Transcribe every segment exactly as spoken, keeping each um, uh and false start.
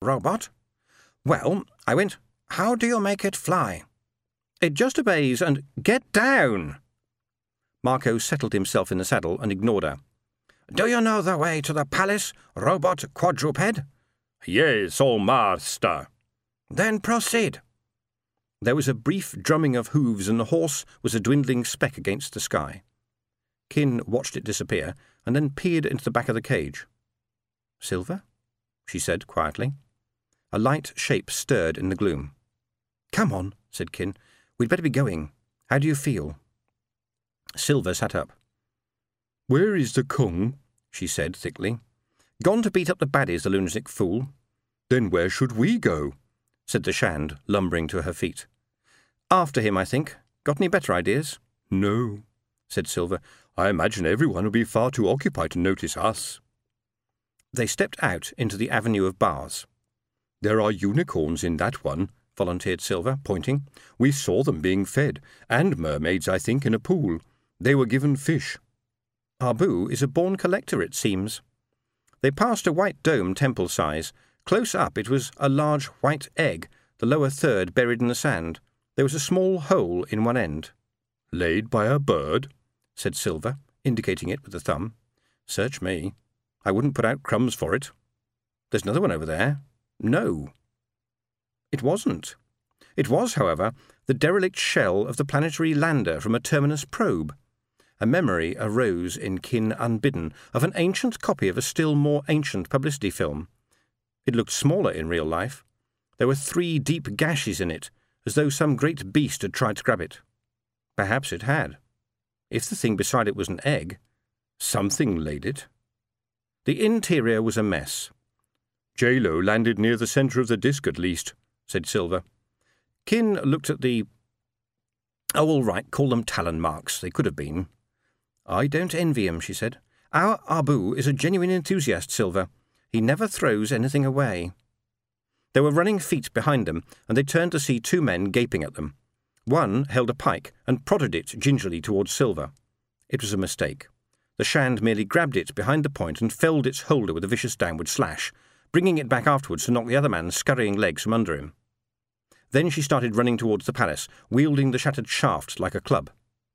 Robot? Well, I went, how do you make it fly? It just obeys and... Get down! Marco settled himself in the saddle and ignored her. Do you know the way to the palace, robot quadruped? Yes, oh master. Then proceed. There was a brief drumming of hooves and the horse was a dwindling speck against the sky. Kin watched it disappear and then peered into the back of the cage. Silver? She said quietly. A light shape stirred in the gloom. Come on, said Kin. We'd better be going. How do you feel? Silver sat up. Where is the Kung? She said thickly. Gone to beat up the baddies, the lunatic fool. Then where should we go? Said the Shand, lumbering to her feet. After him, I think. Got any better ideas? No, said Silver. I imagine everyone will be far too occupied to notice us. They stepped out into the avenue of bars. There are unicorns in that one, volunteered Silver, pointing. We saw them being fed, and mermaids, I think, in a pool. They were given fish. Abu is a born collector, it seems. They passed a white dome temple size. Close up it was a large white egg, the lower third buried in the sand. There was a small hole in one end. Laid by a bird? Said Silver, indicating it with a thumb. Search me. I wouldn't put out crumbs for it. There's another one over there. No. It wasn't. It was, however, the derelict shell of the planetary lander from a Terminus probe. A memory arose in Kin unbidden of an ancient copy of a still more ancient publicity film. It looked smaller in real life. There were three deep gashes in it, as though some great beast had tried to grab it. Perhaps it had. If the thing beside it was an egg, something laid it. The interior was a mess. J-Lo landed near the centre of the disc at least, said Silver. Kin looked at the... Oh, all right, call them talon marks. They could have been. I don't envy him, she said. Our Abu is a genuine enthusiast, Silver. He never throws anything away. There were running feet behind them, and they turned to see two men gaping at them. One held a pike and prodded it gingerly towards Silver. It was a mistake. The Shand merely grabbed it behind the point and felled its holder with a vicious downward slash, bringing it back afterwards to knock the other man's scurrying legs from under him. Then she started running towards the palace, wielding the shattered shaft like a club.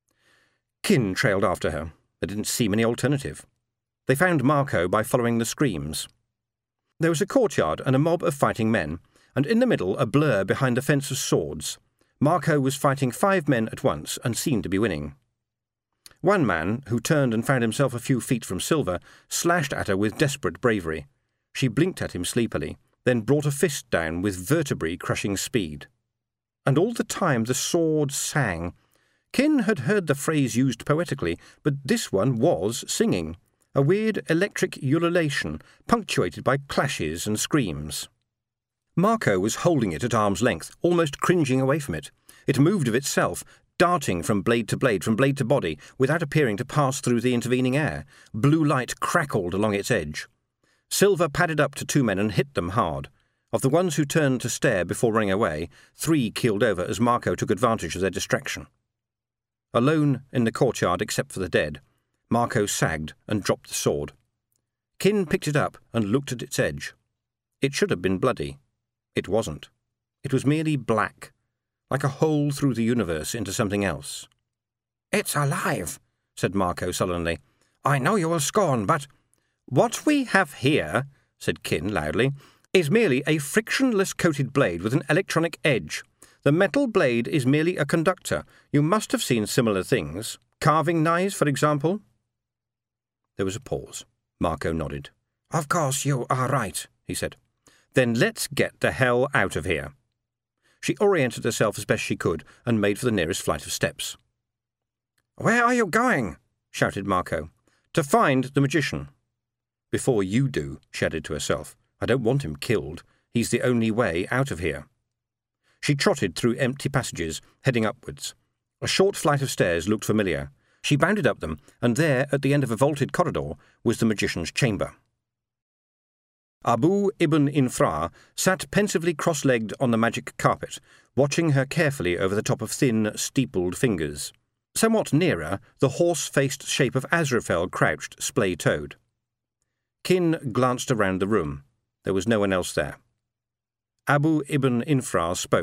Kin trailed after her. There didn't seem any alternative. They found Marco by following the screams. There was a courtyard and a mob of fighting men, and in the middle a blur behind a fence of swords. Marco was fighting five men at once and seemed to be winning. One man, who turned and found himself a few feet from Silver, slashed at her with desperate bravery. She blinked at him sleepily, then brought a fist down with vertebrae-crushing speed. And all the time the sword sang. Kin had heard the phrase used poetically, but this one was singing, a weird electric ululation, punctuated by clashes and screams. Marco was holding it at arm's length, almost cringing away from it. It moved of itself, darting from blade to blade, from blade to body, without appearing to pass through the intervening air. Blue light crackled along its edge. Silver padded up to two men and hit them hard. Of the ones who turned to stare before running away, three keeled over as Marco took advantage of their distraction. Alone in the courtyard except for the dead, Marco sagged and dropped the sword. Kin picked it up and looked at its edge. It should have been bloody. It wasn't. It was merely black, like a hole through the universe into something else. "It's alive," said Marco sullenly. "I know you will scorn, but—" "What we have here," said Kin loudly, "is merely a frictionless coated blade with an electronic edge. The metal blade is merely a conductor. You must have seen similar things. Carving knives, for example." There was a pause. Marco nodded. "Of course you are right," he said. "Then let's get the hell out of here." She oriented herself as best she could and made for the nearest flight of steps. "Where are you going?" shouted Marco. "To find the magician." "Before you do," she added to herself. "I don't want him killed. He's the only way out of here." She trotted through empty passages, heading upwards. A short flight of stairs looked familiar. She bounded up them, and there, at the end of a vaulted corridor, was the magician's chamber. Abu ibn Infra sat pensively cross-legged on the magic carpet, watching her carefully over the top of thin, steepled fingers. Somewhat nearer, the horse-faced shape of Azraphel crouched, splay-toed. Kin glanced around the room. There was no one else there. Abu ibn Infra spoke.